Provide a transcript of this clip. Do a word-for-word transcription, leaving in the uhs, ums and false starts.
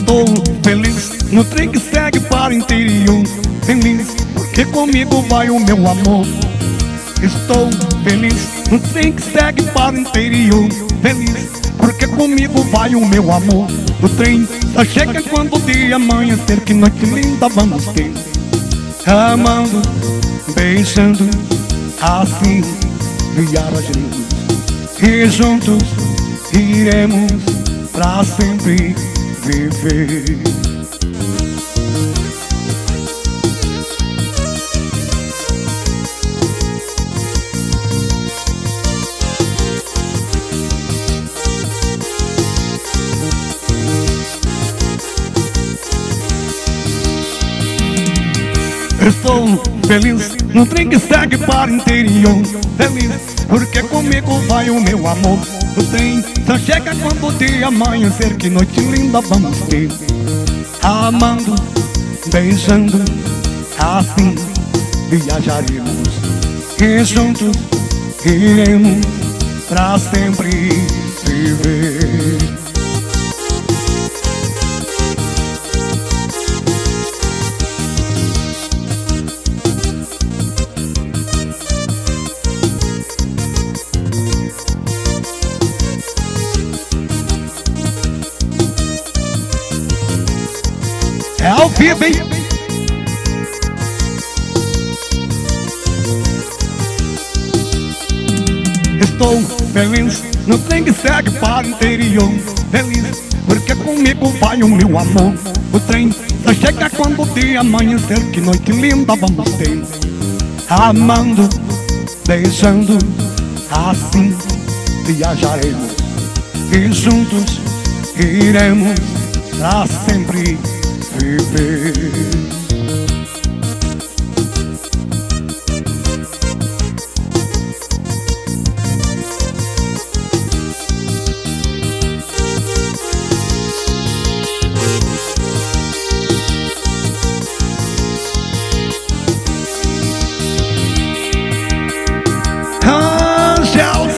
Estou feliz no trem que segue para o interior. Feliz porque comigo vai o meu amor. Estou feliz no trem que segue para o interior. Feliz porque comigo vai o meu amor. O trem só chega quando o dia amanhecer. Que noite linda vamos ter, amando, beijando, assim viajaremos e juntos iremos pra sempre viver. Estou feliz no trem que segue para o interior. Feliz porque comigo vai o meu amor. O trem só chega quando o dia amanhecer. Que noite linda vamos ter, amando, beijando, assim viajaremos e juntos iremos pra sempre viver. É ao vivo, hein? Estou feliz no trem que segue para o interior. Feliz porque comigo vai o meu amor. O trem só chega quando o dia amanhecer. Que noite linda vamos ter, amando, beijando, assim viajaremos e juntos iremos pra sempre viver.